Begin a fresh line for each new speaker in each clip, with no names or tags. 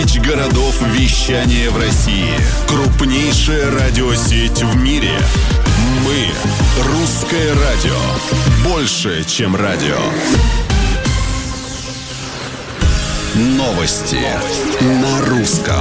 тысяч городов вещания в России. Крупнейшая радиосеть в мире. Мы — Русское радио. Больше, чем радио. Новости на русском.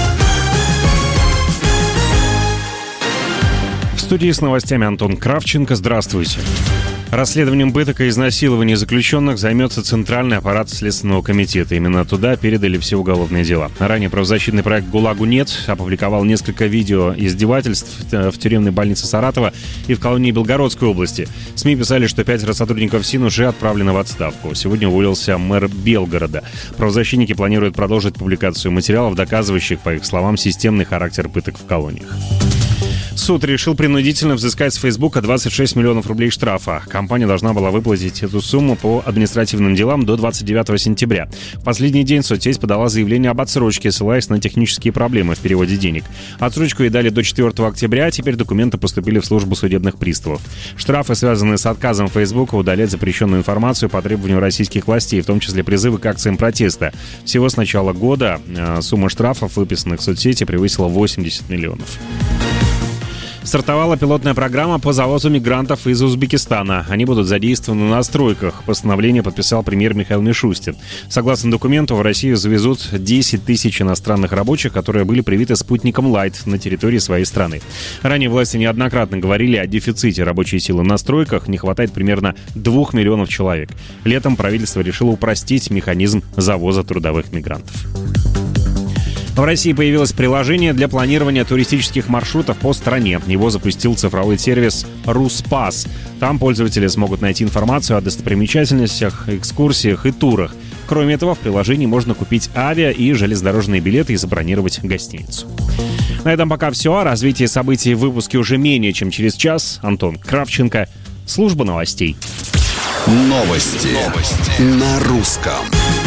В студии с новостями Антон Кравченко. Здравствуйте. Расследованием пыток и изнасилований заключенных займется Центральный аппарат Следственного комитета. Именно туда передали все уголовные дела. Ранее правозащитный проект «ГУЛАГу нет» опубликовал несколько видео издевательств в тюремной больнице Саратова и в колонии Белгородской области. СМИ писали, что 5 сотрудников СИН уже отправлены в отставку. Сегодня уволился мэр Белгорода. Правозащитники планируют продолжить публикацию материалов, доказывающих, по их словам, системный характер пыток в колониях. Суд решил принудительно взыскать с Фейсбука 26 миллионов рублей штрафа. Компания должна была выплатить эту сумму по административным делам до 29 сентября. В последний день соцсеть подала заявление об отсрочке, ссылаясь на технические проблемы в переводе денег. Отсрочку ей дали до 4 октября, а теперь документы поступили в службу судебных приставов. Штрафы связаны с отказом Фейсбука удалять запрещенную информацию по требованию российских властей, в том числе призывы к акциям протеста. Всего с начала года сумма штрафов, выписанных в соцсети, превысила 80 миллионов. Стартовала пилотная программа по завозу мигрантов из Узбекистана. Они будут задействованы на стройках. Постановление подписал премьер Михаил Мишустин. Согласно документу, в Россию завезут 10 тысяч иностранных рабочих, которые были привиты спутником Лайт на территории своей страны. Ранее власти неоднократно говорили о дефиците рабочей силы на стройках. Не хватает примерно 2 миллионов человек. Летом правительство решило упростить механизм завоза трудовых мигрантов. В России появилось приложение для планирования туристических маршрутов по стране. Его запустил цифровой сервис «Руспас». Там пользователи смогут найти информацию о достопримечательностях, экскурсиях и турах. Кроме этого, в приложении можно купить авиа- и железнодорожные билеты и забронировать гостиницу. На этом пока все. О развитии событий в выпуске уже менее чем через час. Антон Кравченко. Служба новостей.
Новости на русском.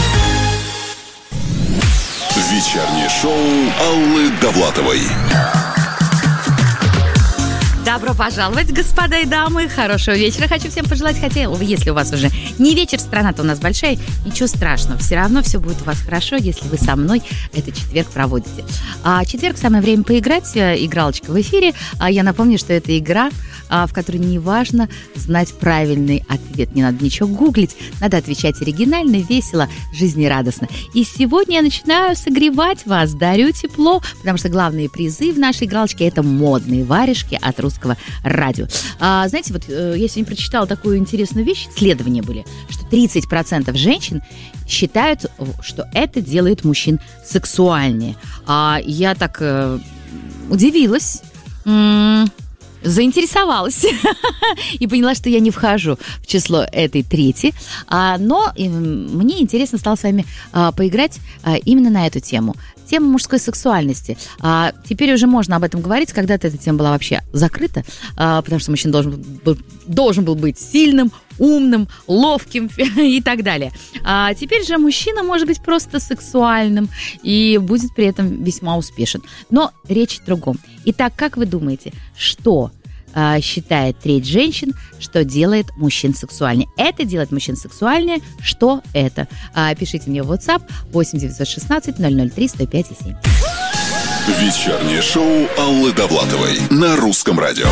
Вечернее шоу Аллы Довлатовой.
Добро пожаловать, господа и дамы. Хорошего вечера хочу всем пожелать. Хотя, если у вас уже не вечер, страна-то у нас большая, ничего страшного. Все равно все будет у вас хорошо, если вы со мной этот четверг проводите. Четверг — самое время поиграть. Игралочка в эфире. Я напомню, что это игра, в которой не важно знать правильный ответ. Не надо ничего гуглить. Надо отвечать оригинально, весело, жизнерадостно. И сегодня я начинаю согревать вас, дарю тепло, потому что главные призы в нашей игралочке — это модные варежки от Русского радио. Знаете, вот я сегодня прочитала такую интересную вещь. Исследования были, что 30% женщин считают, что это делает мужчин сексуальнее. Я так удивилась, заинтересовалась и поняла, что я не вхожу в число этой трети. Но мне интересно стало с вами поиграть именно на эту тему. Тема мужской сексуальности. Теперь уже можно об этом говорить. Когда-то эта тема была вообще закрыта, потому что мужчина должен был быть сильным, умным, ловким и так далее. Теперь же мужчина может быть просто сексуальным и будет при этом весьма успешен. Но речь о другом. Итак, как вы думаете, что считает треть женщин, что делает мужчин сексуальнее? Это делает мужчин сексуальнее. Что это? Пишите мне в WhatsApp 8 916 003 105 7.
Вечернее шоу Аллы Довлатовой на Русском радио.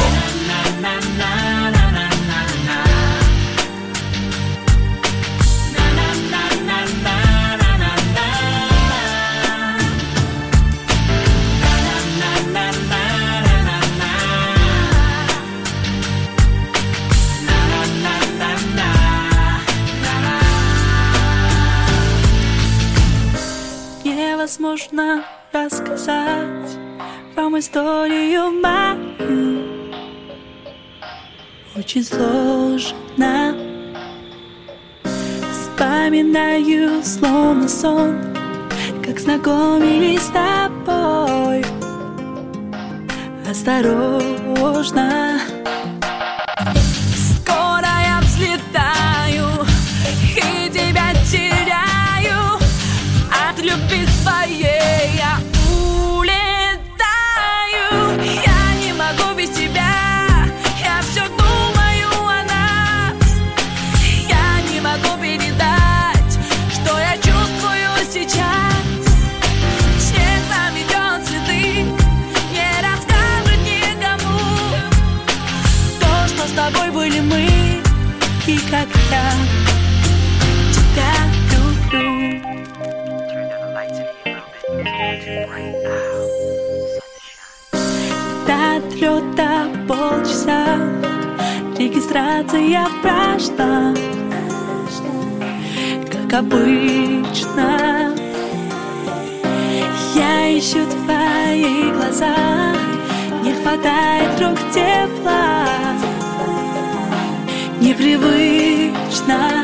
Невозможно рассказать вам историю мою. Очень сложно. Вспоминаю словно сон, как знакомились с тобой. Осторожно. Скоро я взлетаю и тебя теряю. От любви своей я улетаю. Я не могу без тебя. Я все думаю о нас. Я не могу передать, что я чувствую сейчас. я тебя люблю. До отлета полчаса, регистрация прошла, как обычно. Я ищу в твоих глазах, не хватает рук тепла, непривычно.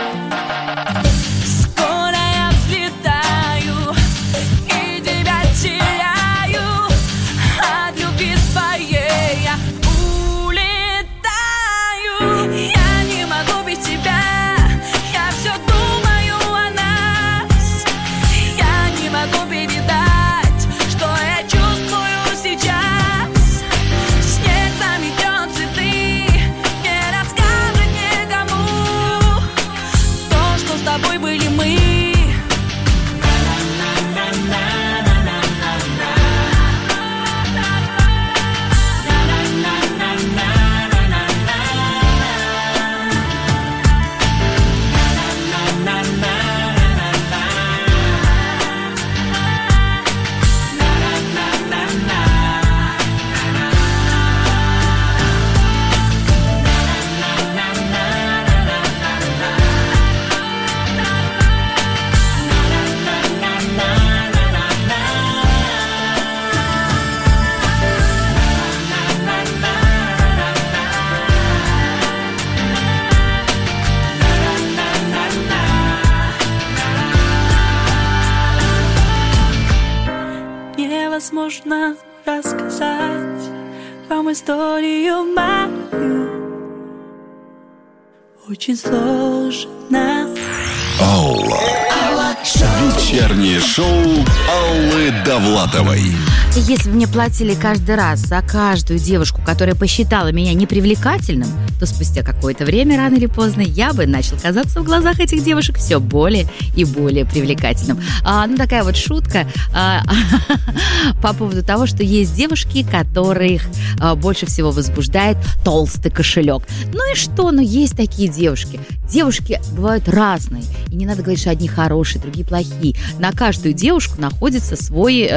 Скоро я взлетаю и тебя теряю, от любви своей я улетаю. Я не могу без тебя, я все думаю о нас. Я не могу передать, что я чувствую сейчас. Снег заметет цветы, не рассказывать никому то, что с тобой были мы. Невозможно рассказать вам историю мою, очень сложно.
Алла. Вечернее шоу Аллы Довлатовой.
Если бы мне платили каждый раз за каждую девушку, которая посчитала меня непривлекательным, то спустя какое-то время, рано или поздно, я бы начал казаться в глазах этих девушек все более и более привлекательным. Такая вот шутка по поводу того, что есть девушки, которых больше всего возбуждает толстый кошелек. Ну и что? Ну есть такие девушки. Девушки бывают разные. И не надо говорить, что одни хорошие, другие плохие. На каждую девушку находится свой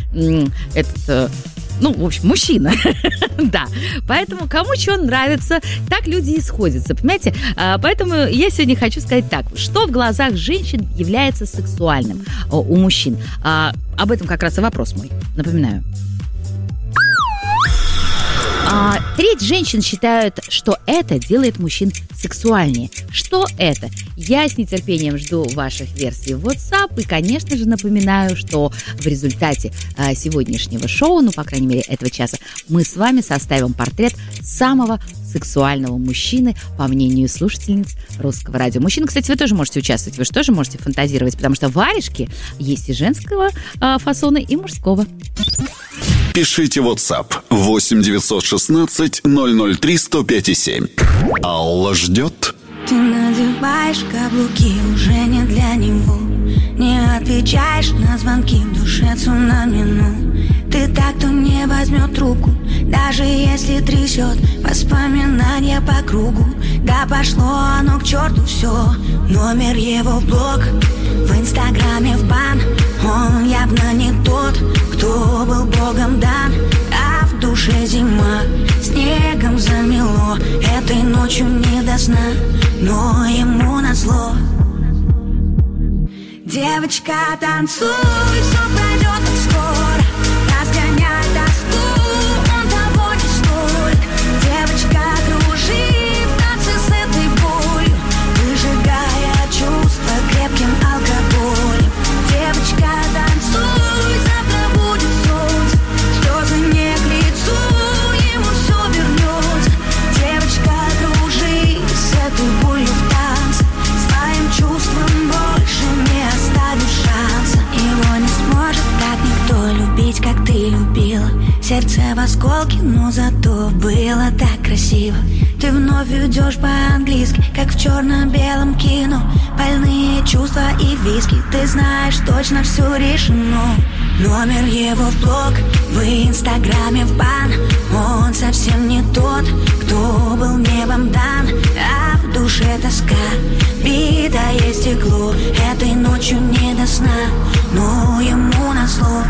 в общем, мужчина. Да. Поэтому кому что нравится, так люди и сходятся, понимаете? Поэтому я сегодня хочу сказать так. Что в глазах женщин является сексуальным у мужчин? Об этом как раз и вопрос мой. Напоминаю. Треть женщин считают, что это делает мужчин сексуальнее. Что это? Я с нетерпением жду ваших версий в WhatsApp. И, конечно же, напоминаю, что в результате сегодняшнего шоу, по крайней мере, этого часа, мы с вами составим портрет самого сексуального мужчины, по мнению слушательниц Русского радио. Мужчины, кстати, вы тоже можете участвовать, вы же тоже можете фантазировать, потому что варежки есть и женского фасона, и мужского.
Пишите в WhatsApp 8 916 003 105 7. Алла ждет.
Ты надеваешь каблуки уже не для него, не отвечаешь на звонки, в душе цунами. Ты так, кто не возьмет трубку, даже если трясет воспоминания по кругу. Да пошло оно к черту все, номер его в блог, в инстаграме в бан. Он явно не тот, кто был богом дан, а в душе зима снегом замело. Этой ночью не до сна, но ему назло. Девочка, танцуй, все пройдет так скоро. Разгоняй тоску, он того не стоит. Девочка, кружи в танце с этой болью, выжигая чувства крепким алкоголем. Девочка, танцуй, завтра будет солнце, слезы не к лицу, ему все вернется. Девочка, кружи с этой болью в танце, своим чувством больше не оставишь шанса. Его не сможет так никто любить, как ты любила. Сердце в осколке, но зато было так красиво. Ты вновь идешь по-английски, как в черно-белом кино. Больные чувства и виски, ты знаешь, точно все решено. Номер его в блог, в инстаграме в бан. Он совсем не тот, кто был небом дан, а в в душе тоска, битое стекло. Этой ночью не до сна, но ему назло.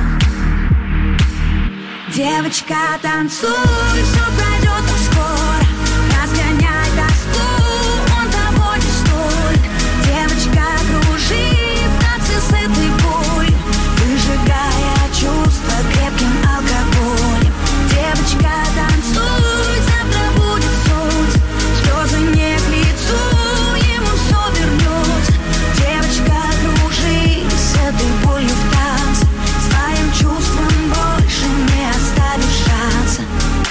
Девочка, танцуй, все пройдет так скоро. Разгоняй тоску, он того не стоит. Девочка, кружи в танце с этой болью, выжигая чувства крепким алкоголем. Девочка, танцуй, завтра будет солнце, слезы не к лицу, ему все вернется. Девочка, кружи с этой болью в танце, своим чувствам больше не оставишь шанса.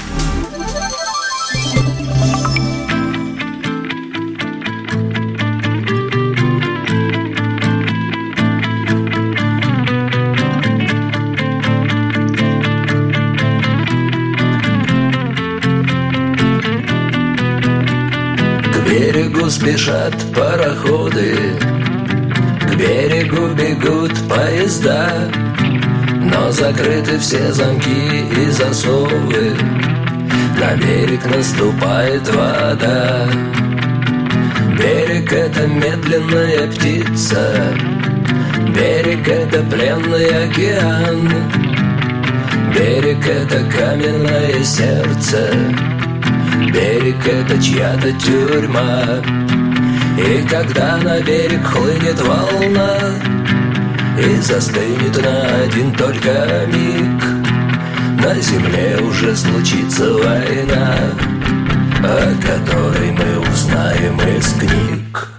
К берегу спешат пароходы, к берегу бегут поезда, но закрыты все замки и засовы, на берег наступает вода. Берег — это медленная птица, берег — это пленный океан, берег — это каменное сердце, берег — это чья-то тюрьма. И когда на берег хлынет волна и застынет на один только миг, на земле уже случится война, о которой мы узнаем из книг.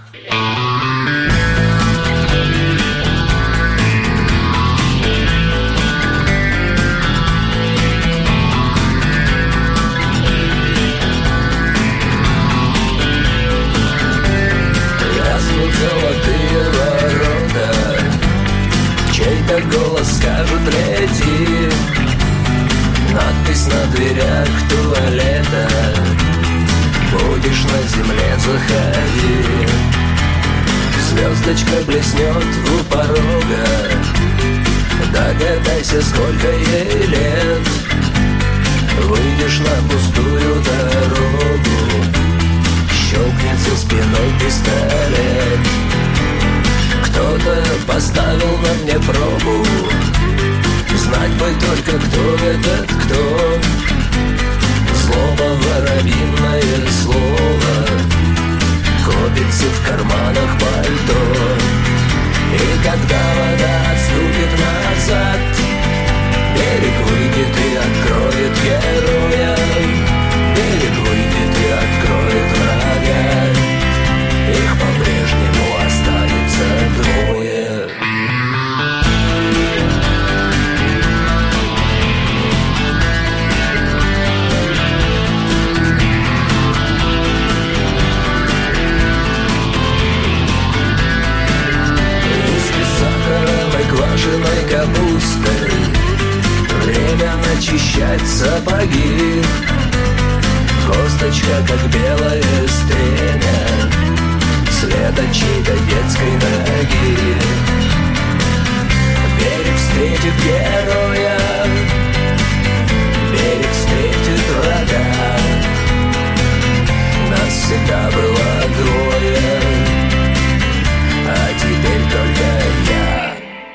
Золотые ворота, чей-то голос скажет «Лети», надпись на дверях туалета, будешь на земле, заходи. Звездочка блеснет у порога, догадайся, сколько ей лет. Выйдешь на пустую дорогу, щелкнет за спиной пистолет. Кто-то поставил на мне пробу, знать бы только, кто этот кто. Злоба, воробьиное слово, копится в карманах пальто. И когда вода отступит назад, берег выйдет и откроет героя. Берег выйдет и откроет врага, их по-прежнему останется двое. Виски с сахаром и квашеной капустой, время начищать сапоги. Косточка, как белая стремя, след от чьей-то детской ноги. Берег встретит героя, берег встретит врага. Нас всегда было двое, а теперь только я.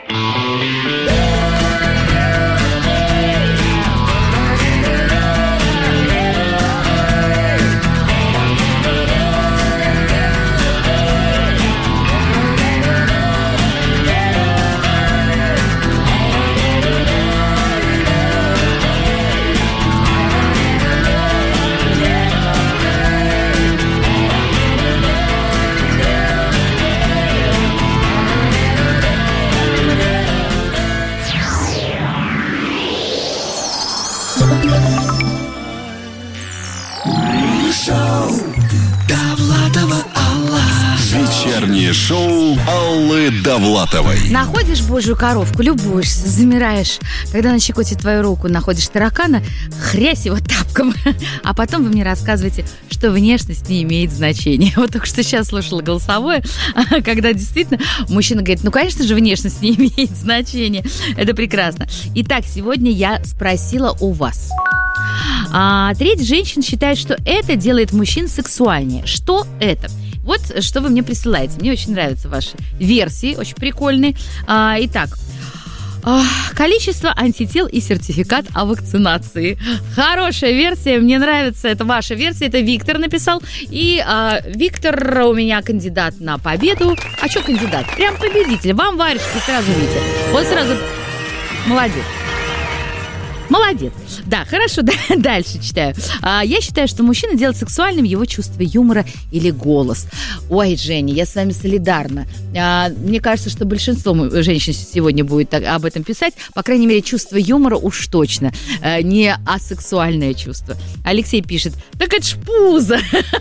Вечернее шоу Аллы Довлатовой.
Находишь божью коровку, любуешься, замираешь. Когда она щекотит твою руку, находишь таракана, хрясь его тапком. А потом вы мне рассказываете, что внешность не имеет значения. Вот только что сейчас слушала голосовое, когда действительно мужчина говорит, ну, конечно же, внешность не имеет значения. Это прекрасно. Итак, сегодня я спросила у вас. Треть женщин считает, что это делает мужчин сексуальнее. Что это? Вот что вы мне присылаете. Мне очень нравятся ваши версии, очень прикольные. Итак, количество антител и сертификат о вакцинации. Хорошая версия, мне нравится, это ваша версия, это Виктор написал. И Виктор у меня кандидат на победу. А что кандидат? Прям победитель. Вам варежки сразу видите. Вот сразу молодец. Молодец. Да, хорошо, дальше читаю. Я считаю, что мужчина делает сексуальным его чувство юмора или голос. Ой, Женя, я с вами солидарна. Мне кажется, что большинство женщин сегодня будет об этом писать. По крайней мере, чувство юмора уж точно. Не асексуальное чувство. Алексей пишет, так это ж пузо.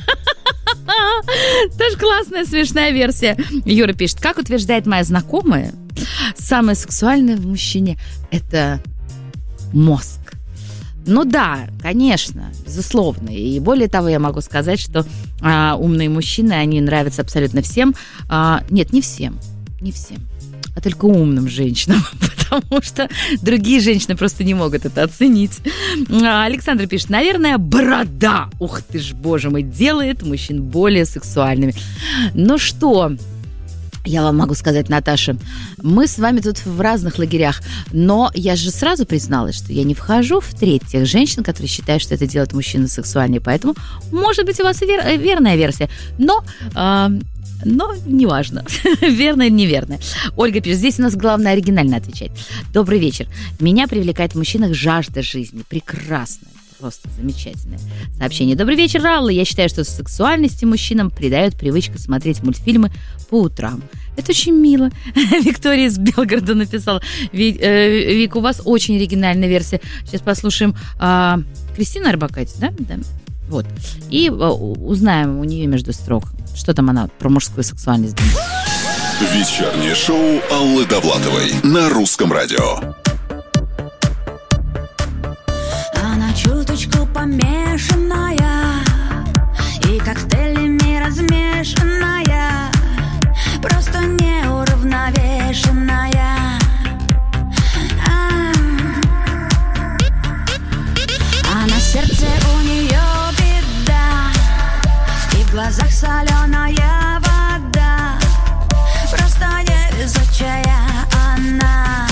Тоже классная, смешная версия. Юра пишет, как утверждает моя знакомая, самое сексуальное в мужчине – это мозг. Ну да, конечно, безусловно. И более того, я могу сказать, что умные мужчины, они нравятся абсолютно всем. Нет, не всем, а только умным женщинам, потому что другие женщины просто не могут это оценить. Александр пишет, наверное, борода, ух ты ж, боже мой, делает мужчин более сексуальными. Ну что... Я вам могу сказать, Наташа, мы с вами тут в разных лагерях, но я же сразу призналась, что я не вхожу в треть тех женщин, которые считают, что это делает мужчину сексуальнее, поэтому, может быть, у вас верная версия, но неважно, верная или неверная. Ольга пишет, здесь у нас главное оригинально отвечать. Добрый вечер. Меня привлекает в мужчинах жажда жизни. Прекрасно. Просто замечательное сообщение. Добрый вечер, Алла. Я считаю, что сексуальности мужчинам придает привычка смотреть мультфильмы по утрам. Это очень мило. Виктория из Белгорода написала. Вик, у вас очень оригинальная версия. Сейчас послушаем Кристину Арбакайте, да? Вот. И узнаем у нее между строк, что там она про мужскую сексуальность думает.
Вечернее шоу Аллы Довлатовой на Русском радио.
Чуточку помешанная и коктейлями размешанная, просто неуравновешенная. А на сердце у нее беда, и в глазах соленая вода, просто невезучая она.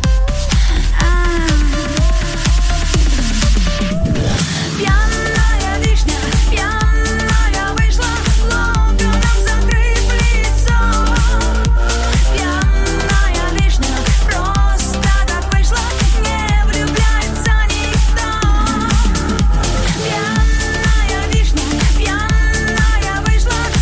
Пьяная вишня, пьяная вышла, локоном закрыв лицо. Пьяная вишня, просто так вышла, не влюбляется никто. Пьяная вишня, пьяная вышла,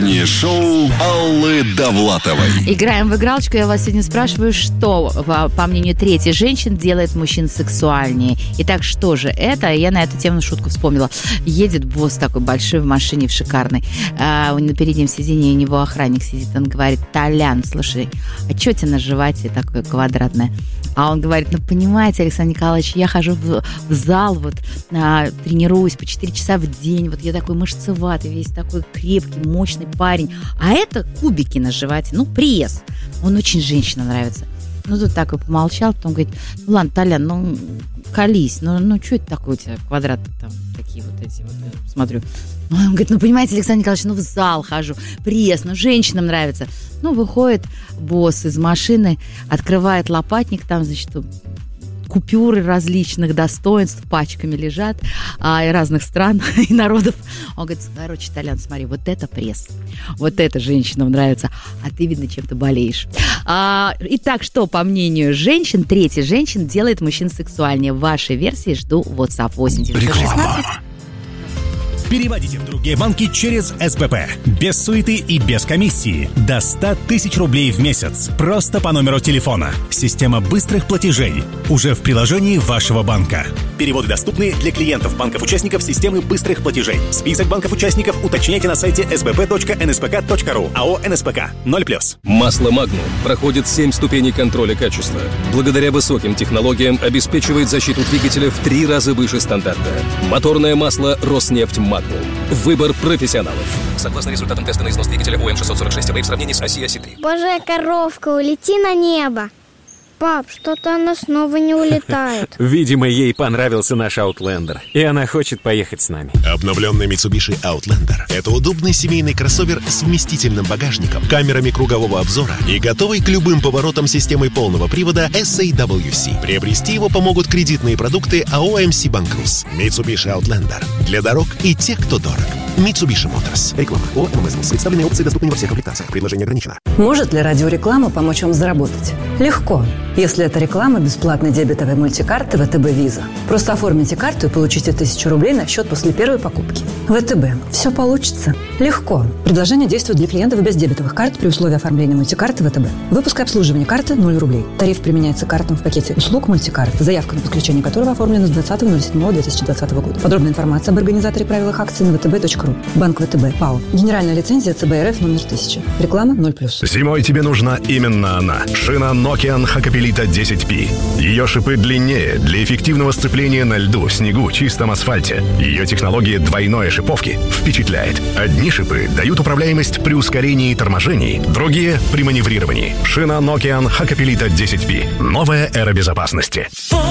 Утреннее шоу Аллы Довлатовой.
Играем в игралочку. Я вас сегодня спрашиваю, что, по мнению третьей женщин, делает мужчин сексуальнее. Итак, что же это? Я на эту тему шутку вспомнила. Едет босс такой большой в машине, в шикарной. На переднем сиденье у него охранник сидит. Он говорит: Толян, слушай, а что у тебя на животе такое квадратное? А он говорит: ну, понимаете, Александр Николаевич, я хожу в зал, вот, тренируюсь по 4 часа в день, вот я такой мышцеватый, весь такой крепкий, мощный парень. А это кубики на животе, ну, пресс. Он очень женщинам нравится. Ну, тут такой помолчал, потом говорит: ну, ладно, Толян, ну, колись, ну, что это такое у тебя, квадраты там, такие вот эти вот, я смотрю. Он говорит: ну, понимаете, Александр Николаевич, ну, в зал хожу, пресс, ну, женщинам нравится. Ну, выходит босс из машины, открывает лопатник, там, значит, купюры различных достоинств пачками лежат, и разных стран, и народов. Он говорит: короче, Толян, смотри, вот это пресс, вот это женщинам нравится, а ты, видно, чем-то болеешь. Итак, что, по мнению женщин, третья женщин делает мужчин сексуальнее? В вашей версии жду WhatsApp 8-916.
Переводите в другие банки через СБП. Без суеты и без комиссии. До 100 тысяч рублей в месяц. Просто по номеру телефона. Система быстрых платежей. Уже в приложении вашего банка. Переводы доступны для клиентов банков-участников системы быстрых платежей. Список банков-участников уточняйте на сайте sbp.nspk.ru. АО «НСПК» 0+.
Масло «Магнум» проходит 7 ступеней контроля качества. Благодаря высоким технологиям обеспечивает защиту двигателя в 3 раза выше стандарта. Моторное масло «Роснефть Магнум». Выбор профессионалов. Согласно результатам теста на износ двигателя ОМ-646 в сравнении с Оси-Оси-3.
Божья коровка, улети на небо. Пап, что-то она снова не улетает.
Видимо, ей понравился наш Outlander, и она хочет поехать с нами.
Обновленный Mitsubishi Outlander – это удобный семейный кроссовер с вместительным багажником, камерами кругового обзора и готовой к любым поворотам системой полного привода SAWC. Приобрести его помогут кредитные продукты АО МС Банкрус. Mitsubishi Outlander – для дорог и тех, кто дорог. Mitsubishi Motors. Реклама. ООО ММС. Представленные опции доступны во всех комплектациях. Предложение ограничено.
Может ли радиореклама помочь вам заработать? Легко. Если это реклама бесплатной дебетовой мультикарты ВТБ Виза. Просто оформите карту и получите 1000 рублей на счет после первой покупки. ВТБ. Все получится. Легко. Предложение действует для клиентов без дебетовых карт при условии оформления мультикарты ВТБ. Выпуск и обслуживание карты 0 рублей. Тариф применяется картам в пакете услуг мультикарты, заявка на подключение которого оформлена с 20.07.2020 года. Подробная информация об организаторе и правилах акций на vtb.ru. Банк ВТБ. ПАО. Генеральная лицензия ЦБ РФ номер 1000. Реклама 0+.
Зимой тебе нужна именно она. Шина Nokian Hakkapeliitta 10P. Ее шипы длиннее для эффективного сцепления на льду, снегу, чистом асфальте. Ее технология двойной шиповки впечатляет. Одни шипы дают управляемость при ускорении и торможении, другие — при маневрировании. Шина Nokian Hakkapeliitta 10P. Новая эра безопасности.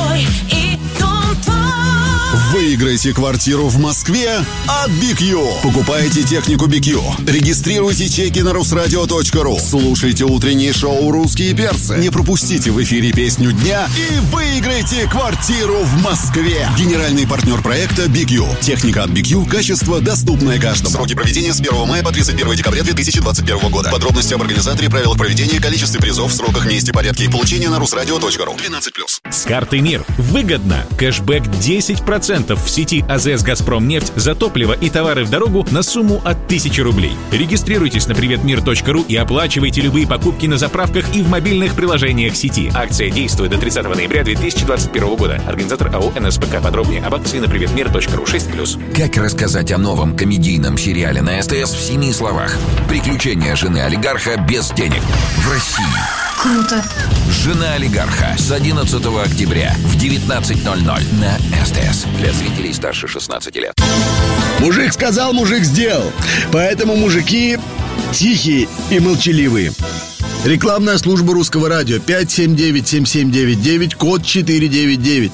Выиграйте квартиру в Москве от BQ. Покупайте технику BQ. Регистрируйте чеки на rusradio.ru. Слушайте утреннее шоу «Русские перцы». Не пропустите в эфире песню дня и выиграйте квартиру в Москве. Генеральный партнер проекта BQ. Техника от BQ. Качество, доступное каждому. Сроки проведения с 1 мая по 31 декабря 2021 года. Подробности об организаторе, правилах проведения, количестве призов, сроках, месте, порядке и получения на rusradio.ru. 12+.
С картой МИР выгодно. Кэшбэк 10% в сети АЗС «Газпромнефть» за топливо и товары в дорогу на сумму от 1000 рублей. Регистрируйтесь на приветмир.ру и оплачивайте любые покупки на заправках и в мобильных приложениях сети. Акция действует до 30 ноября 2021 года. Организатор АО «НСПК». Подробнее об акции на приветмир.ру. 6+.
Как рассказать о новом комедийном сериале на СТС в 7 словах? Приключения жены олигарха без денег в России.
Круто.
«Жена олигарха» с 11 октября в 19:00 на СТС. Для зрителей старше 16 лет.
Мужик сказал, мужик сделал. Поэтому мужики тихие и молчаливые. Рекламная служба Русского радио 579-7799, код 499.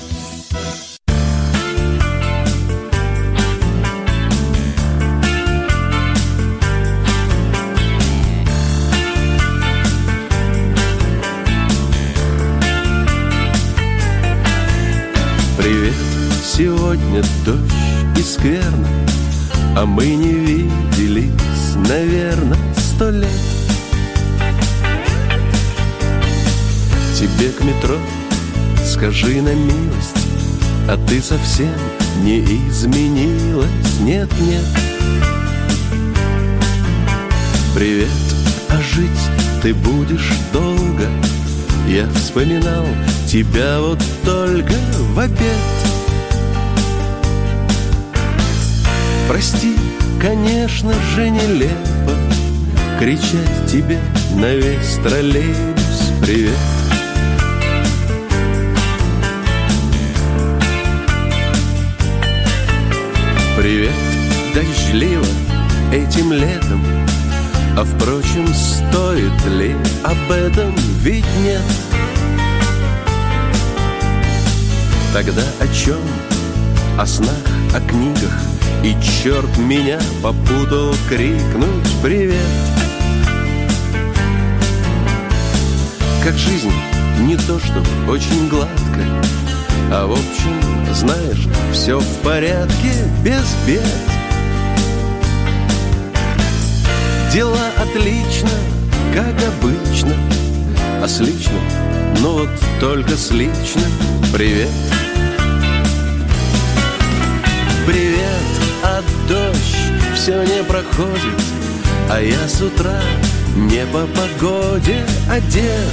Привет, сегодня дождь и скверно, а мы не виделись, наверное, 100 лет. Тебе к метро, скажи на милость, а ты совсем не изменилась, нет, нет. Привет, а жить ты будешь долго. Я вспоминал тебя вот только в обед. Прости, конечно же, нелепо кричать тебе на весь троллейбус привет. Привет, дождливо этим летом. А впрочем, стоит ли об этом, ведь нет. Тогда о чем? О снах, о книгах. И черт меня попутал крикнуть привет. Как жизнь не то чтобы очень гладко, а в общем, знаешь, все в порядке, без бед. Дела отлично, как обычно. А с личным, ну вот только с личным привет. Привет, а дождь все не проходит, а я с утра не по погоде одет.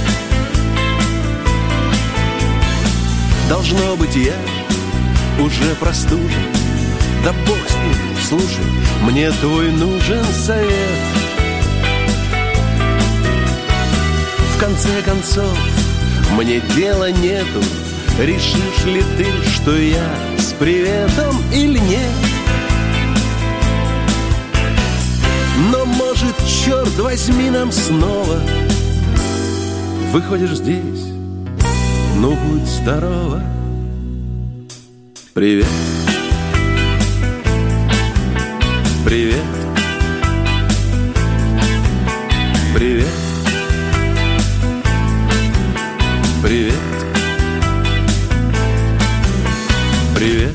Должно быть, я уже простужен. Да бог с ним, слушай, мне твой нужен совет. В конце концов, мне дела нету. Решишь ли ты, что я с приветом или нет? Но, может, черт возьми, нам снова выходишь здесь, ну, будь здорова. Привет. Привет. Привет. Привет. Привет.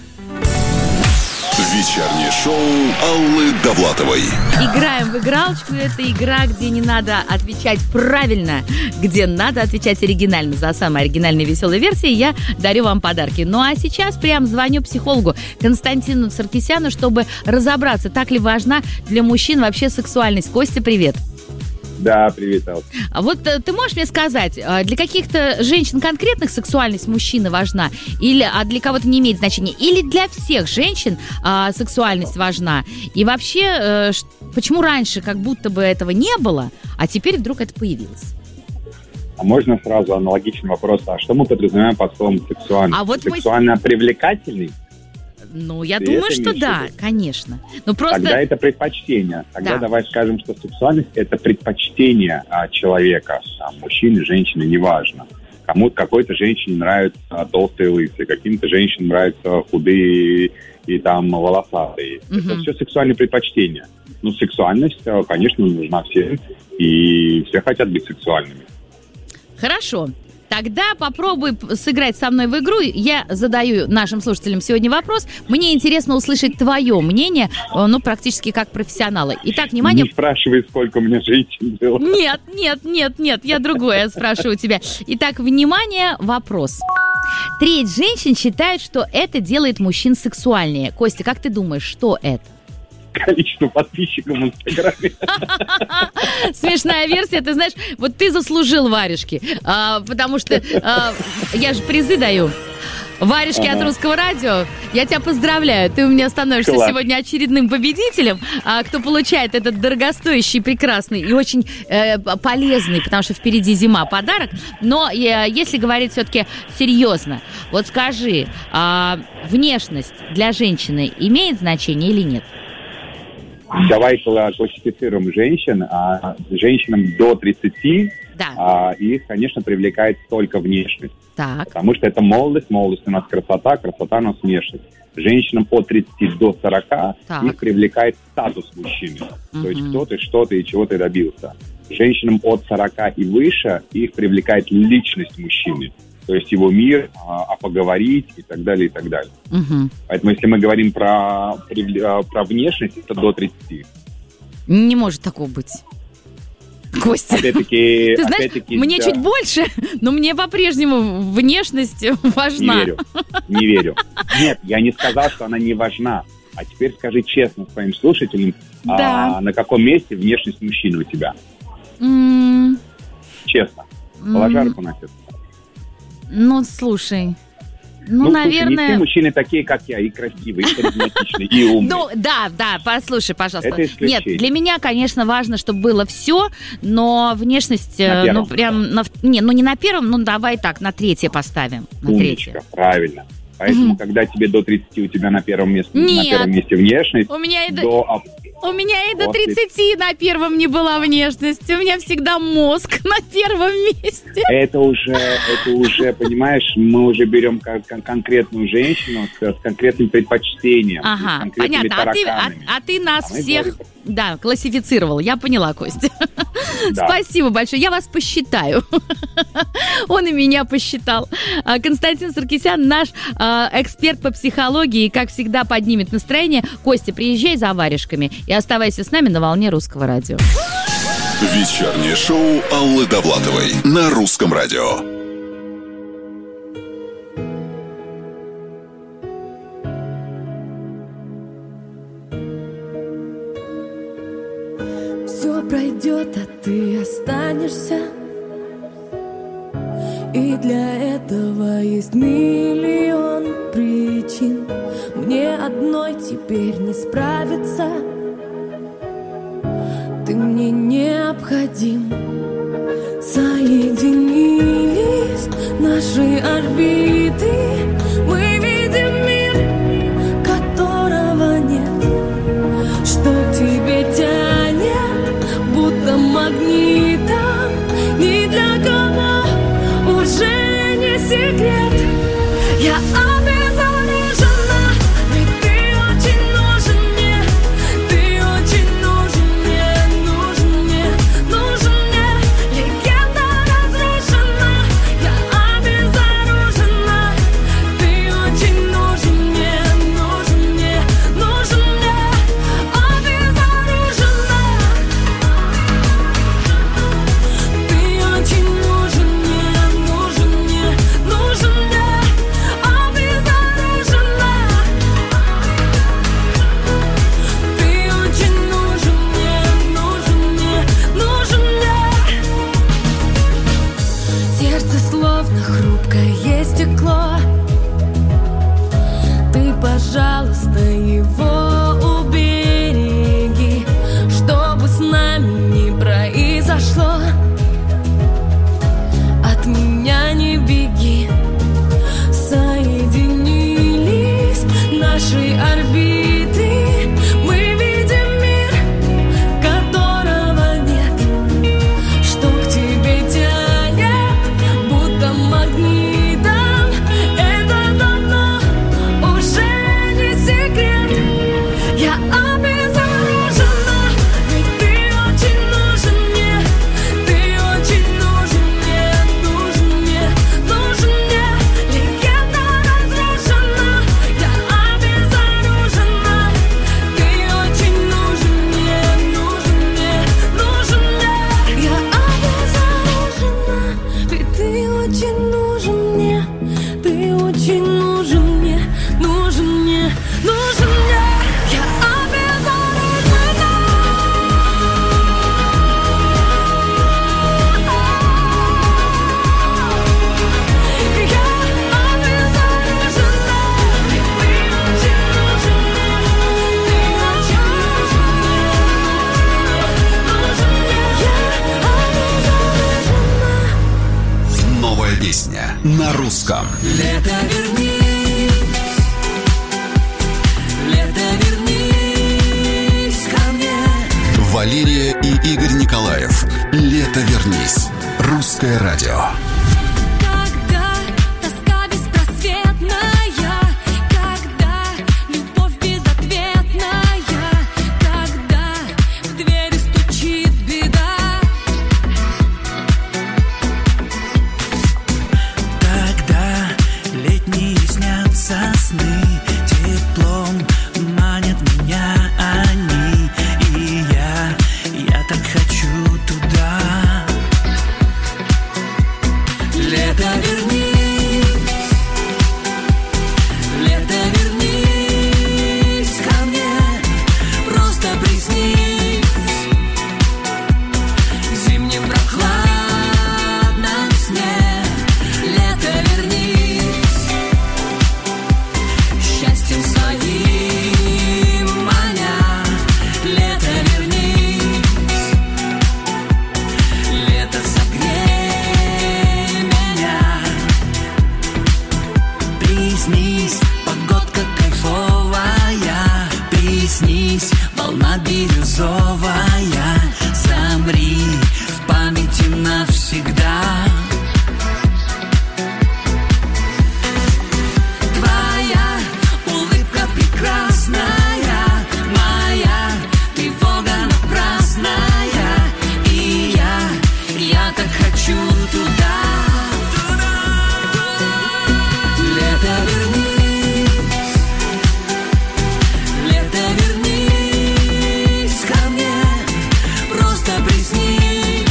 Вечернее шоу Аллы Довлатовой.
Играем в игралочку. Это игра, где не надо отвечать правильно, где надо отвечать оригинально. За самые оригинальные веселые версии я дарю вам подарки. Ну а сейчас прям звоню психологу Константину Саркисяну, чтобы разобраться, так ли важна для мужчин вообще сексуальность. Костя, привет.
Да, привет, Алла.
А вот ты можешь мне сказать, для каких-то женщин конкретных сексуальность мужчины важна, а для кого-то не имеет значения, или для всех женщин сексуальность важна? И вообще, почему раньше как будто бы этого не было, а теперь вдруг это появилось?
А можно сразу аналогичный вопрос, а что мы подразумеваем под словом сексуальный? Сексуально привлекательный?
Ну, я думаю, что да, конечно. Но просто...
Тогда это предпочтение. Тогда
да.
Давай скажем, что сексуальность – это предпочтение человека, мужчины, женщины, неважно. Кому-то какой-то женщине нравятся толстые лысые, каким-то женщинам нравятся худые и там волосатые. Это все сексуальные предпочтения. Ну, сексуальность, конечно, нужна всем, и все хотят быть сексуальными.
Хорошо. Тогда попробуй сыграть со мной в игру. Я задаю нашим слушателям сегодня вопрос. Мне интересно услышать твое мнение, ну, практически как профессионала. Итак, внимание...
Не спрашивай, сколько у меня женщин было.
Нет, я другое спрашиваю тебя. Итак, внимание, вопрос. Треть женщин считают, что это делает мужчин сексуальнее. Костя, как ты думаешь, что это?
Количество подписчиков в Инстаграме.
Смешная версия. Ты знаешь, вот ты заслужил варежки, потому что я же призы даю. Варежки от Русского радио. Я тебя поздравляю. Ты у меня становишься сегодня очередным победителем, кто получает этот дорогостоящий, прекрасный и очень полезный, потому что впереди зима, подарок. Но если говорить все-таки серьезно, вот скажи, внешность для женщины имеет значение или нет?
Давай классифицируем женщин. Женщинам до 30 их, конечно, привлекает только внешность.
Так.
Потому что это молодость у нас красота у нас внешность. Женщинам от 30 до 40 их привлекает статус мужчины. То есть кто ты, что ты и чего ты добился. Женщинам от 40 и выше их привлекает личность мужчины. То есть его мир, поговорить и так далее, и так далее. Поэтому если мы говорим про внешность, это до 30.
Не может такого быть. Костя, ты знаешь, мне чуть больше, но мне по-прежнему внешность важна.
Не верю. Нет, я не сказал, что она не важна. А теперь скажи честно своим слушателям, на каком месте внешность мужчины у тебя? Честно. Положа руку на сердце.
Ну, слушай...
наверное... Не все мужчины такие, как я, и красивые, и харизматичные, и умные.
Ну, да, послушай, пожалуйста.
Это исключение.
Нет, для меня, конечно, важно, чтобы было все, но внешность, не на первом, давай так, на третье поставим.
Умничка, правильно. Поэтому, когда тебе до 30, у тебя на первом месте внешность.
У меня и до 30 на первом не была внешность. У меня всегда мозг на первом месте.
Это уже, понимаешь, мы уже берем конкретную женщину с конкретным предпочтением.
Ага, понятно. А ты нас всех... Да, классифицировал. Я поняла, Костя. Да. Спасибо большое. Я вас посчитаю. Он и меня посчитал. Константин Саркисян, наш эксперт по психологии, как всегда, поднимет настроение. Костя, приезжай за варежками и оставайся с нами на волне Русского радио.
Вечернее шоу Аллы Довлатовой на Русском радио.
Все пройдет, а ты останешься. И для этого есть миллион причин. Мне одной теперь не справиться. Ты мне необходим. Соединились наши орбиты. Мы видим мир, которого нет. Что к тебе тянет, будто магнитом. Ни для кого уже не секрет. Я обезоружена, ведь ты очень нужен мне. Ты очень нужен мне, нужен мне, нужен мне. Легенда разрушена, я обезоружена. Ты очень нужен мне, нужен мне, нужен мне. Обезоружена. Ты очень нужен мне, нужен мне, нужен мне. Обезоружена. Ты очень нужен мне, нужен мне, нужен мне. Сердце словно хрупкое стекло. Ты, пожалуйста, его убереги, чтобы с нами не произошло. От меня не беги. Соединились наши орбиты. Мы видим мир, которого нет. Что к тебе тянет, будто магнитом. Это давно уже не секрет. Я обезоружена, ведь ты очень нужен мне. Ты очень нужен мне, нужен мне, нужен мне. Легенда разрушена, я обезоружена. Ты очень нужен мне, нужен мне, нужен мне. Я обезоружена, ведь ты очень нужен мне. Ты очень нужен мне, нужен мне, нужен мне. Я обезоружена.
Новая песня на русском.
Лето, вернись, лето, вернись ко мне.
Валерия и Игорь Николаев. «Лето, вернись». Русское радио.
Когда тоска беспросветная, когда любовь безответная, когда в двери стучит беда,
Когда летние снятся сны, теплом манят меня они, и я так хочу туда. бирюзовая, замри в памяти навсегда. Твоя улыбка прекрасная, моя тревога напрасная, и я так хочу туда. Лето, вернись ко мне, просто приснись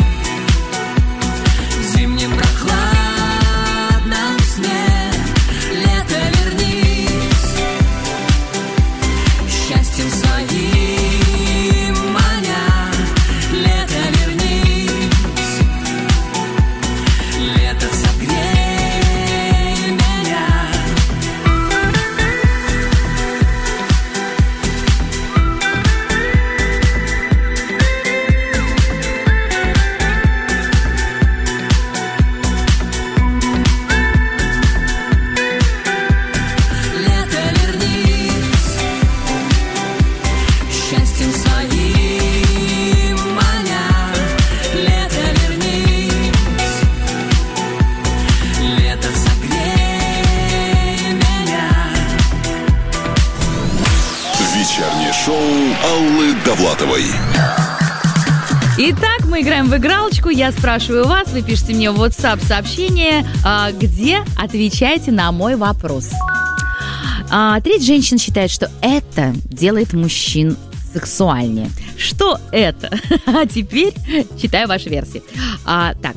в зимнем прохладном сне. Лето, вернись, счастьем своим маня. Лето, вернись, лето, согрей меня. Лето, вернись, счастьем своим маня. Лето, вернись, лето, согрей меня.
Вечернее шоу Аллы Довлатовой.
Итак, мы играем в игралочку. Я спрашиваю вас, вы пишите мне в WhatsApp сообщение, где отвечаете на мой вопрос. Треть женщин считает, что это делает мужчин сексуальнее. Что это? А теперь читаю ваши версии. Так.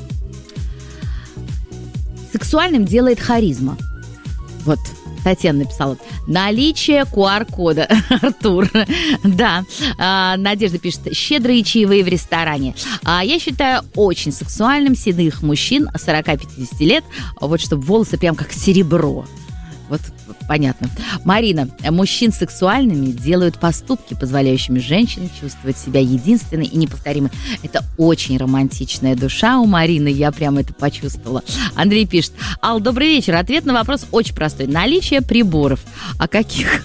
Сексуальным делает харизма. Вот, Татьяна написала. Наличие QR-кода. Артур. Да. Надежда пишет. Щедрые чаевые в ресторане. Я считаю очень сексуальным седых мужчин 40-50 лет. Вот чтобы волосы прям как серебро. Вот понятно. Марина. Мужчин сексуальными делают поступки, позволяющими женщине чувствовать себя единственной и неповторимой. Это очень романтичная душа у Марины. Я прямо это почувствовала. Андрей пишет. Ал, добрый вечер. Ответ на вопрос очень простой. Наличие приборов. А каких?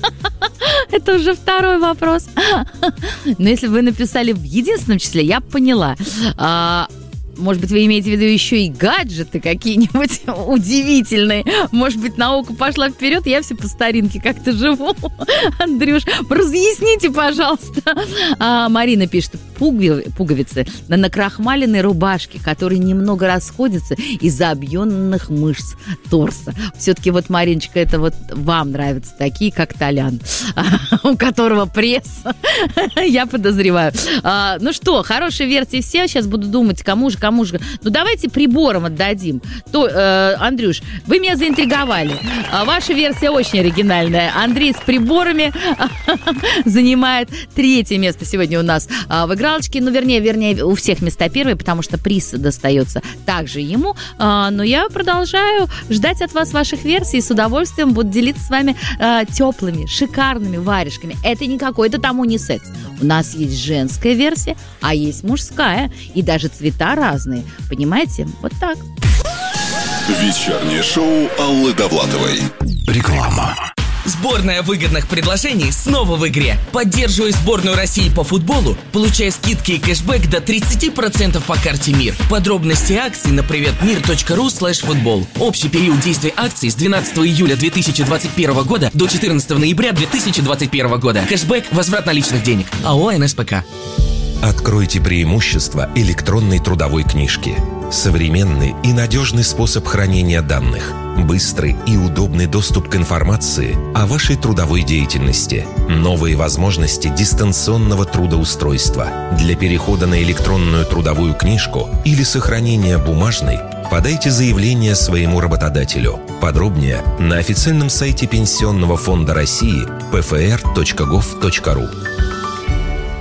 Это уже второй вопрос. Но если бы вы написали в единственном числе, я бы поняла. Может быть, вы имеете в виду еще и гаджеты какие-нибудь удивительные. Может быть, наука пошла вперед, я все по старинке как-то живу. Андрюш, разъясните, пожалуйста. Марина пишет, пуговицы на накрахмаленной рубашке, которые немного расходятся из-за объемных мышц торса. Все-таки вот, Мариночка, это вот вам нравятся такие, как Толян, у которого пресс, я подозреваю. Ну что, хорошие версии все. Сейчас буду думать, кому же. Ну, давайте прибором отдадим. Андрюш, вы меня заинтриговали. Ваша версия очень оригинальная. Андрей с приборами занимает 3-е место сегодня у нас в игралочке. Ну, вернее, у всех места 1, потому что приз достается также ему. Но я продолжаю ждать от вас ваших версий и с удовольствием буду делиться с вами теплыми, шикарными варежками. Это не какой-то там унисекс. У нас есть женская версия, а есть мужская. И даже цвета разные. Понимаете? Вот так.
Вечернее шоу Аллы Довлатовой. Реклама.
Сборная выгодных предложений снова в игре. Поддерживай сборную России по футболу, получай скидки и кэшбэк до 30% по карте МИР. Подробности акций на приветмир.ру/футбол. Общий период действия акций с 12 июля 2021 года до 14 ноября 2021 года. Кэшбэк, возврат наличных денег. АО «НСПК».
Откройте преимущества электронной трудовой книжки. Современный и надежный способ хранения данных. Быстрый и удобный доступ к информации о вашей трудовой деятельности. Новые возможности дистанционного трудоустройства. Для перехода на электронную трудовую книжку или сохранения бумажной подайте заявление своему работодателю. Подробнее на официальном сайте Пенсионного фонда России pfr.gov.ru.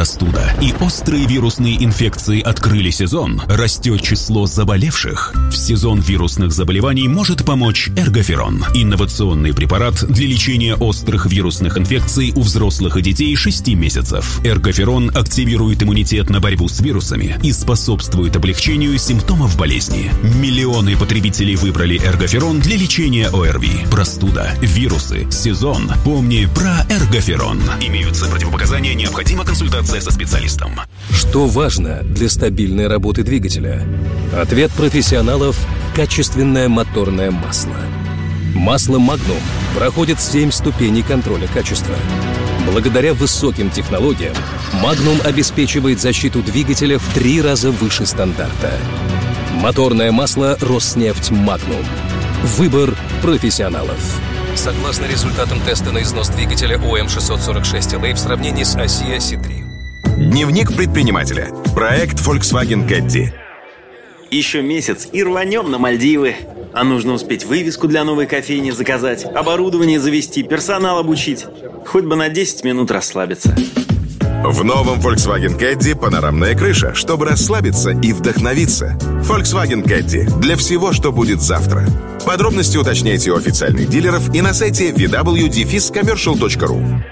простуда и острые вирусные инфекции открыли сезон, растет число заболевших. В сезон вирусных заболеваний может помочь эргоферон. Инновационный препарат для лечения острых вирусных инфекций у взрослых и детей 6 месяцев. Эргоферон активирует иммунитет на борьбу с вирусами и способствует облегчению симптомов болезни. Миллионы потребителей выбрали эргоферон для лечения ОРВИ. Простуда, вирусы, сезон. Помни про эргоферон. Имеются противопоказания, необходима консультация со специалистом.
Что важно для стабильной работы двигателя? Ответ профессионалов – качественное моторное масло. Масло «Магнум» проходит 7 ступеней контроля качества. Благодаря высоким технологиям «Магнум» обеспечивает защиту двигателя в 3 раза выше стандарта. Моторное масло «Роснефть Магнум». Выбор профессионалов. Согласно результатам теста на износ двигателя ОМ646LA в сравнении с ASEA C3.
Дневник предпринимателя. Проект Volkswagen Caddy.
Еще месяц и рванем на Мальдивы. А нужно успеть вывеску для новой кофейни заказать, оборудование завести, персонал обучить. Хоть бы на 10 минут расслабиться.
В новом Volkswagen Caddy панорамная крыша, чтобы расслабиться и вдохновиться. Volkswagen Caddy. Для всего, что будет завтра. Подробности уточняйте у официальных дилеров и на сайте www.commercial.ru.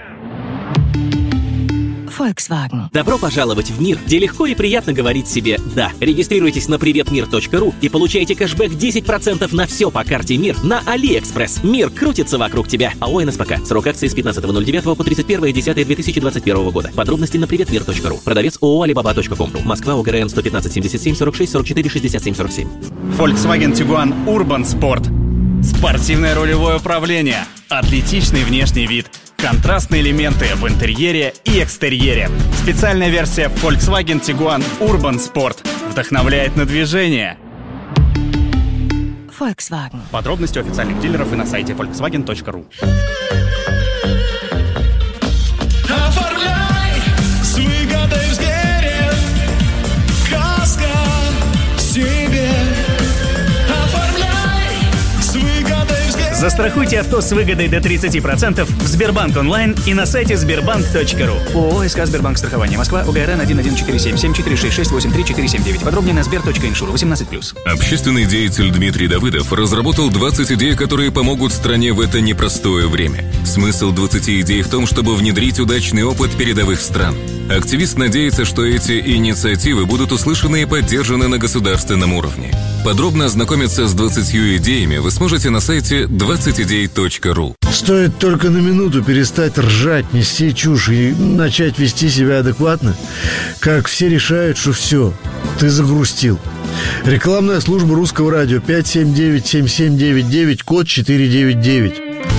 Volkswagen. Добро пожаловать в мир, где легко и приятно говорить себе «да». Регистрируйтесь на приветмир.ру и получайте кэшбэк 10% на все по карте «Мир» на AliExpress. Мир крутится вокруг тебя. АО «НСПК». Срок акции с 15.09 по 31.10.2022 года. Подробности на приветмир.ру. Продавец ООО Alibaba.com.ru. Москва, ОГРН 115 77 46 44 67 47.
Volkswagen Tiguan Urban Sport. Спортивное рулевое управление. Атлетичный внешний вид. Контрастные элементы в интерьере и экстерьере. Специальная версия Volkswagen Tiguan Urban Sport вдохновляет на движение.
Volkswagen.
Подробности у официальных дилеров и на сайте volkswagen.ru.
Оформляй с выгодой в сбере. Каска себе. Оформляй с выгодой в сбере.
Застрахуйте авто с выгодой до 30% в Сбербанк онлайн и на сайте sberbank.ru. ООО СК Сбербанк страхование. Москва, ОГРН 11477 466 83479. Подробнее на sber.иншур 18+.
Общественный деятель Дмитрий Давыдов разработал 20 идей, которые помогут стране в это непростое время. Смысл 20 идей в том, чтобы внедрить удачный опыт передовых стран. Активист надеется, что эти инициативы будут услышаны и поддержаны на государственном уровне. Подробно ознакомиться с 20 идеями вы сможете на сайте 20idей.ru.
Стоит только на минуту перестать ржать, нести чушь и начать вести себя адекватно, как все решают, что все, ты загрустил. Рекламная служба Русского радио 579-7799, код 499.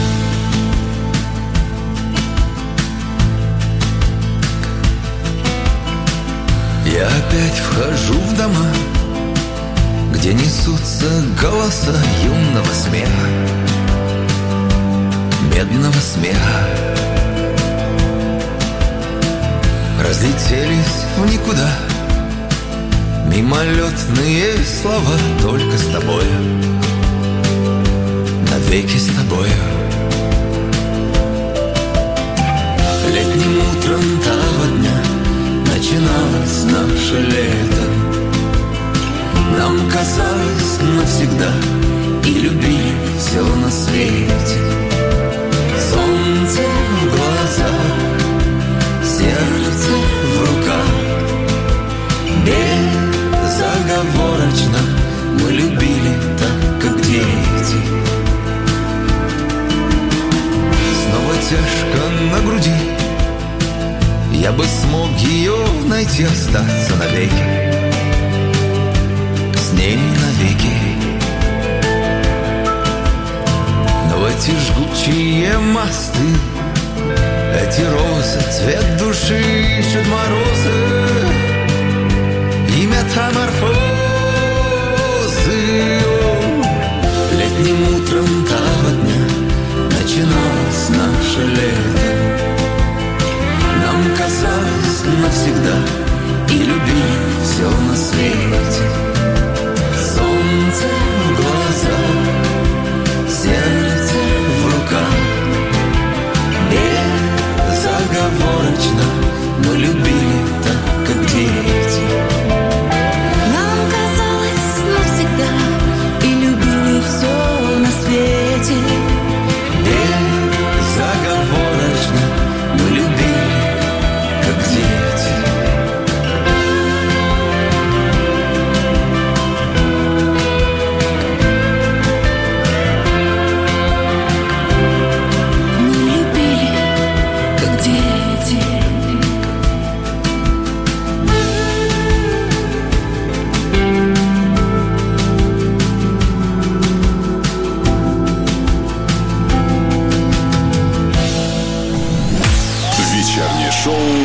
Я опять вхожу в дома, где несутся голоса юного смеха, медного смеха. Разлетелись в никуда мимолетные слова. Только с тобою, навеки с тобою. Летним утром того дня начиналось наше лето. Нам казалось навсегда, и любили все на свете. Солнце в глазах, сердце в руках. Безоговорочно мы любили так, как дети. Снова тяжко на груди. Я бы смог ее найти, остаться навеки. С ней навеки. Но эти жгучие мосты, эти розы, цвет души, ищут морозы и метаморфозы. Летним утром того дня начиналось наше лето. Нам казалось навсегда, и любили все на свете. Солнце в глазах, сердце в руках. Безоговорочно мы любили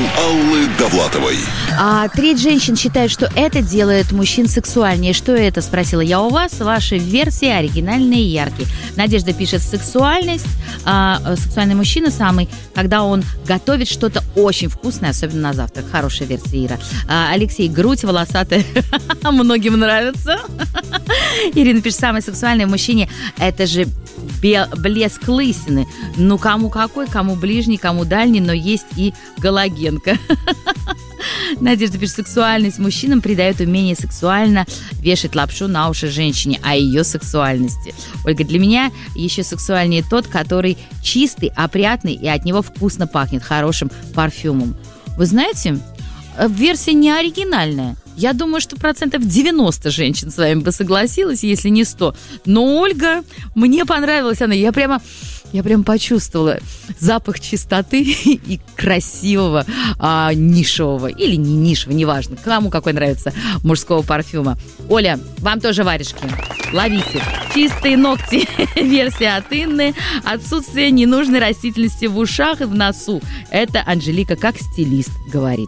Аллы Довлатовой.
Треть женщин считает, что это делает мужчин сексуальнее. Что это, спросила я у вас. Ваши версии оригинальные и яркие. Надежда пишет: сексуальность. Сексуальный мужчина самый, когда он готовит что-то очень вкусное, особенно на завтрак. Хорошая версия, Ира. Алексей: грудь волосатая. Многим нравится. Ирина пишет: самый сексуальный в мужчине — это же блеск лысины. Ну, кому какой, кому ближний, кому дальний, но есть и галогенка. Надежда пишет: сексуальность мужчинам придает умение сексуально вешать лапшу на уши женщине о ее сексуальности. Ольга: для меня еще сексуальнее тот, который чистый, опрятный и от него вкусно пахнет хорошим парфюмом. Вы знаете, версия не оригинальная. Я думаю, что 90% женщин с вами бы согласилась, если не 100. Но Ольга, мне понравилась она. Я прямо почувствовала запах чистоты и красивого, нишевого, или не нишевого, неважно, кому какой нравится, мужского парфюма. Оля, вам тоже варежки. Ловите. Чистые ногти. Версия от Инны. Отсутствие ненужной растительности в ушах и в носу. Это Анжелика как стилист говорит.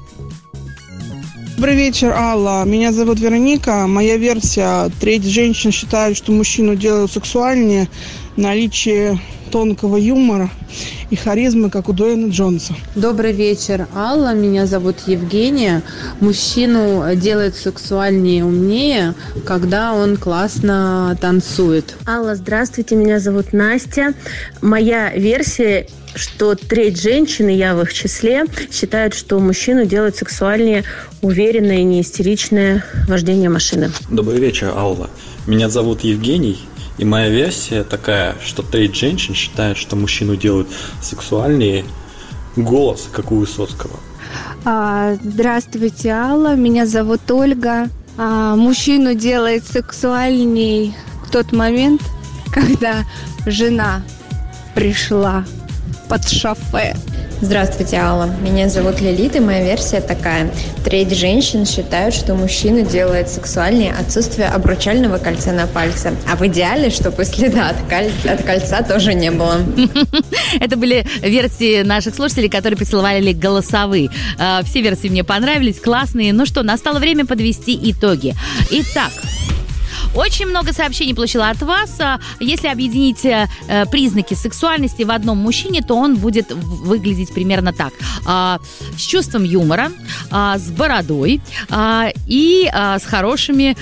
Добрый вечер, Алла. Меня зовут Вероника. Моя версия: треть женщин считают, что мужчину делают сексуальнее наличие тонкого юмора и харизмы, как у Дуэйна Джонса.
Добрый вечер, Алла. Меня зовут Евгения. Мужчину делает сексуальнее, умнее, когда он классно танцует.
Алла, здравствуйте. Меня зовут Настя. Моя версия, что треть женщин, и я в их числе, считают, что мужчину делает сексуальнее уверенное и неистеричное вождение машины.
Добрый вечер, Алла. Меня зовут Евгений, и моя версия такая, что треть женщин считает, что мужчину делают сексуальнее голос, как у Высоцкого.
Здравствуйте, Алла. Меня зовут Ольга. Мужчину делает сексуальней в тот момент, когда жена пришла под шофе.
Здравствуйте, Алла. Меня зовут Лилит, и моя версия такая. Треть женщин считают, что мужчину делает сексуальнее отсутствие обручального кольца на пальце. А в идеале, чтобы следа от кольца тоже не было.
Это были версии наших слушателей, которые присылали голосовые. Все версии мне понравились, классные. Ну что, настало время подвести итоги. Итак, очень много сообщений получила от вас. Если объединить признаки сексуальности в одном мужчине, то он будет выглядеть примерно так. С чувством юмора, с бородой и с хорошими...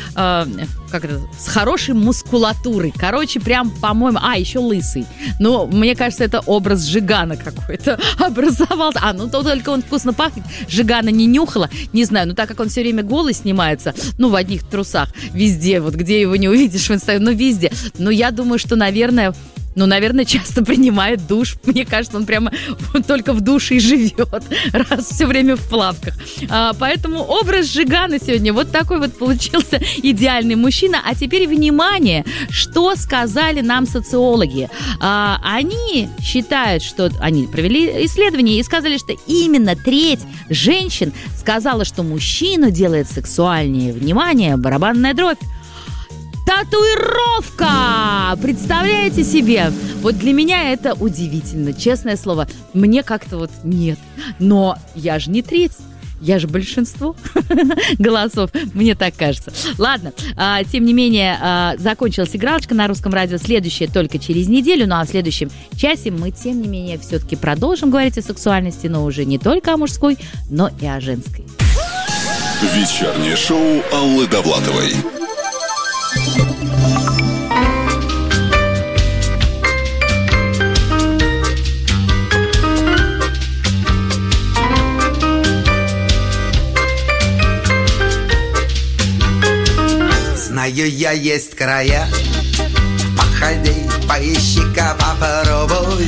с хорошей мускулатурой. Короче, прям, по-моему... еще лысый. Но мне кажется, это образ Жигана какой-то образовался. Ну, только он вкусно пахнет. Жигана не нюхала. Не знаю, но так как он все время голый снимается, в одних трусах, везде, вот где его не увидишь в Инстаграме, везде. Но я думаю, что, наверное, часто принимает душ. Мне кажется, он прямо только в душе и живет, раз все время в плавках. Поэтому образ Жигана сегодня вот такой вот получился идеальный мужчина. А теперь внимание, что сказали нам социологи. Они считают, что... Они провели исследование и сказали, что именно треть женщин сказала, что мужчину делает сексуальнее. Внимание, барабанная дробь. Татуировка! Представляете себе? Вот для меня это удивительно, честное слово. Мне как-то нет. Но я же не треть. Я же большинство голосов, мне так кажется. Ладно, тем не менее, закончилась игралочка на Русском радио. Следующая только через неделю. Ну а в следующем часе мы, тем не менее, все-таки продолжим говорить о сексуальности, но уже не только о мужской, но и о женской.
Вечернее шоу Аллы Довлатовой.
Знаю я, есть края, походи, поищи-ка, попробуй.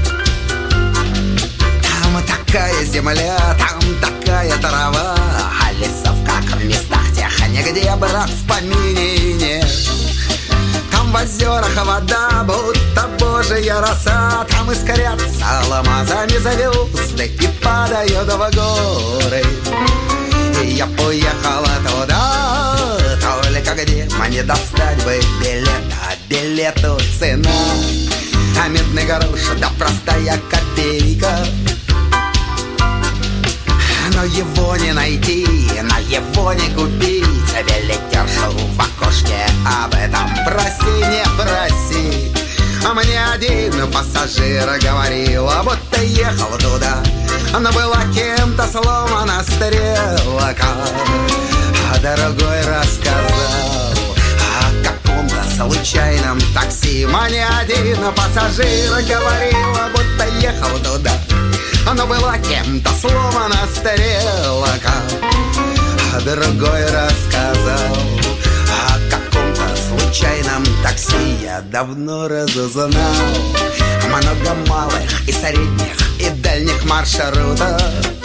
Там такая земля, там такая трава, а лесов, как в местах тех, нигде, брат, в помине нет. Там в озерах вода, будто божья роса, там искрятся алмазами звезды и падают в горы. И я поехала туда, только где мне достать бы билет, а билету цена, а медный грош, да простая копейка. но его не найти, на его не купить. Билетершу в окошке об этом проси, не проси. А мне один пассажир говорил, будто ехал туда, но была кем-то сломана стрелка. А другой рассказал о каком-то случайном такси. Мне один пассажир говорил, будто ехал туда, но была кем-то сломана стрелка. А другой рассказал о каком-то случайном такси. Я давно разузнал много малых и средних и дальних маршрутов.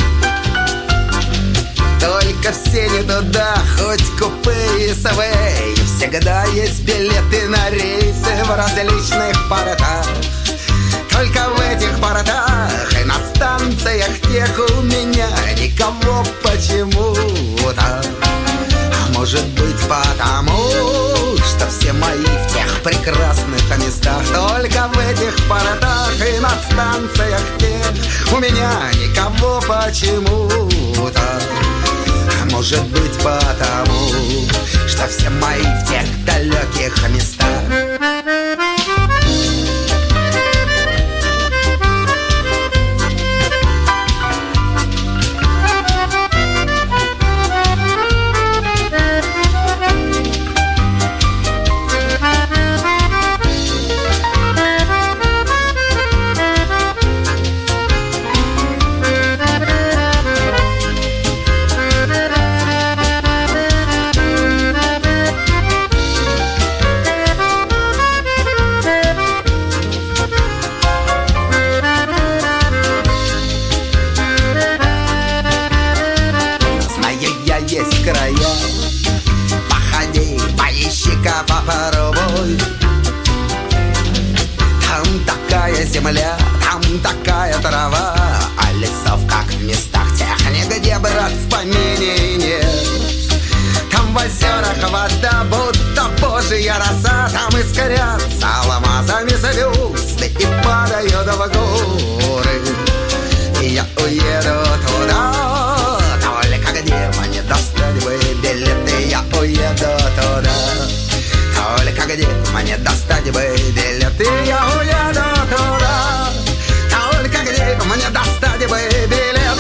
Только все не туда, хоть купе и СВ. Всегда есть билеты на рейсы в различных портах. Только в этих портах и на станциях тех у меня никого почему-то. А может быть потому, что все мои в тех прекрасных местах. Только в этих портах и на станциях тех у меня никого почему-то. А может быть потому, что все мои в тех далеких местах. Попробуй. Там такая земля, там такая трава, а лесов, как в местах тех, нигде, брат, в помине нет. Там в озерах вода, будто божья роса. Там искрятся алмазами звезды и падают в горы. И я уеду туда, только где мне достать бы билеты. Я уеду туда, только где мне достать бы билеты. Я уеду туда, только где мне достать бы билет.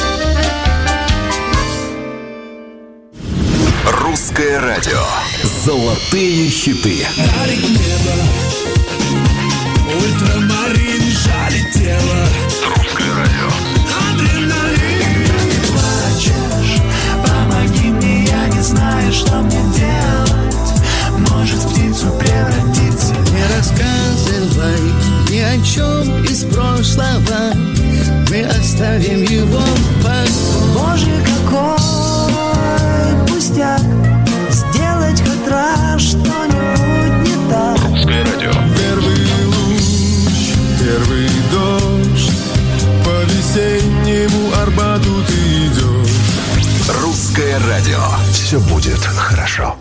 Русское радио. Золотые хиты.
Дарит небо, ультрамарин жалит тело.
Русское радио.
Адреналин. Ты плачешь, помоги мне, я не знаю, что мне делать. Может в птицу превратиться.
Не рассказывай ни о чем из прошлого, мы оставим его в покое.
Боже, какой пустяк, сделать хоть раз что-нибудь не так.
Русское радио.
Первый луч, первый дождь, по весеннему Арбату ты идешь.
Русское радио. Все будет хорошо.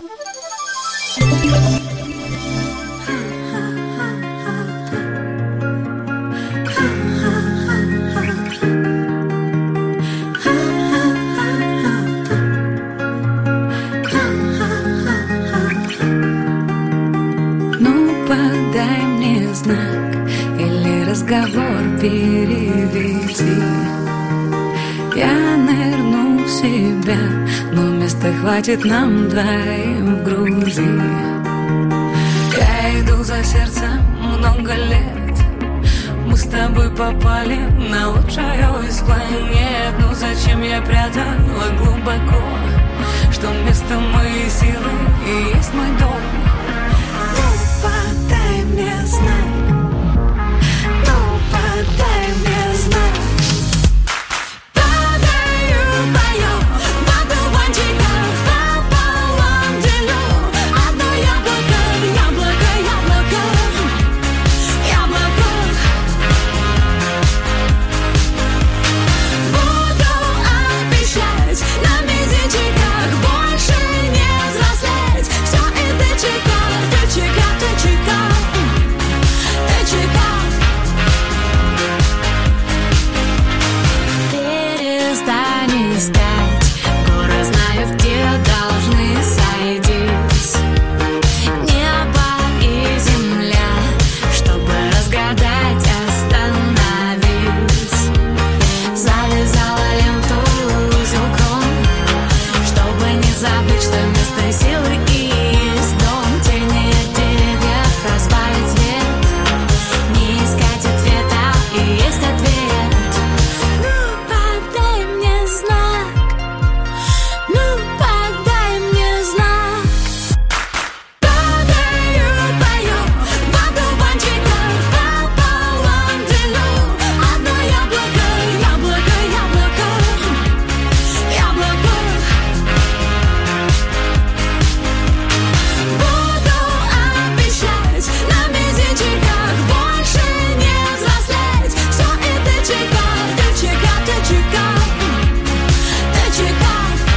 Ну, подай мне знак или разговор переведи. Я нырну в себя, но места хватит нам двоим в груди. Я иду за сердцем много лет, мы с тобой попали на лучшую из планет. Ну зачем я прятала глубоко, что вместо моей силы и есть мой дом. Ну, подай мне знак, ну, подай мне знак. где должны сойтись небо и земля, чтобы разгадать, остановись. Завязала ленту узелком, чтобы не забыть, что вместо силы есть дом. Тени от деревьев разбавить свет, не искать ответа, и есть ответ. Ну, подай мне знак, ну, подай мне знак. Падаю, пою, в одуванчиках пополам делю. Одно яблоко, яблоко, яблоко, яблоко. Буду обещать на мизинчиках больше не взрослеть. Все это чека, ты чека, ты чека, ты чека.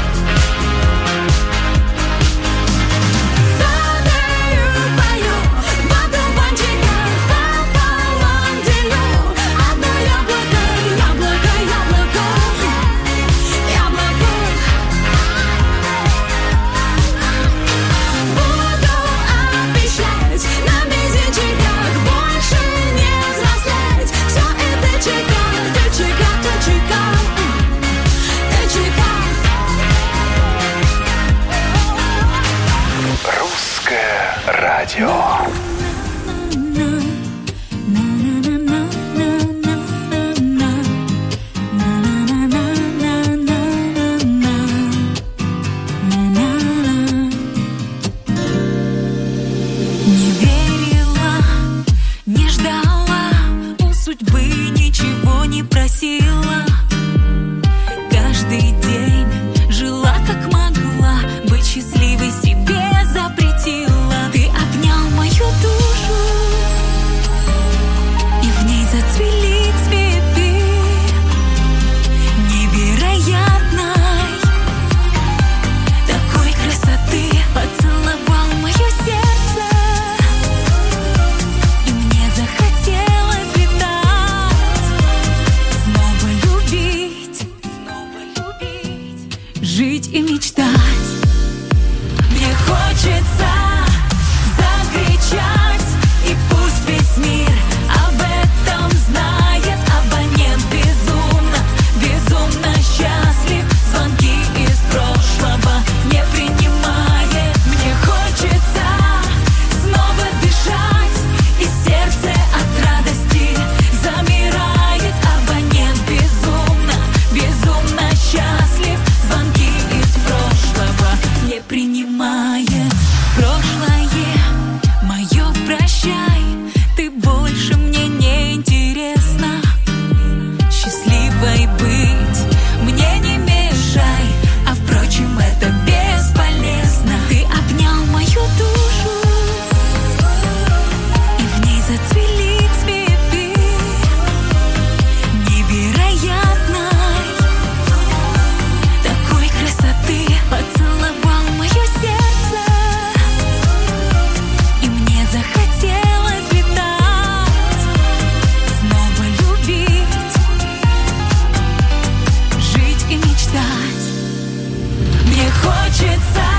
Падаю, пою, в одуванчиках пополам делю. Одно яблоко, яблоко, яблоко, яблоко. Буду обещать на мизинчиках больше не взрослеть. Все это чека, ты чека, ты чека, ты чека.
Русское радио.
Не верила, не ждала, у судьбы ничего не просила. Каждый день жила как могла, быть счастливой себе запретила. Ты обнял мою душу, и в ней зацвели цветы невероятной такой красоты. Поцеловал мое сердце, и мне захотелось летать, снова любить, жить и мечтать. Мне хочется закричать, и пусть весь мир об этом знает. Абонент безумно, безумно счастлив, звонки из прошлого не принимает. Мне хочется снова дышать, и сердце от радости замирает. Абонент безумно, безумно счастлив, звонки из прошлого не принимает. Прошлое мое прощай, ты больше мне не интересна. Счастливой быть мне не мешай, а впрочем это бесполезно. Ты обнял мою душу, и в ней зацвели цветы невероятной такой красоты. Поцеловал мое сердце, и мне захотелось летать, снова любить, жить и мечтать. Мне хочется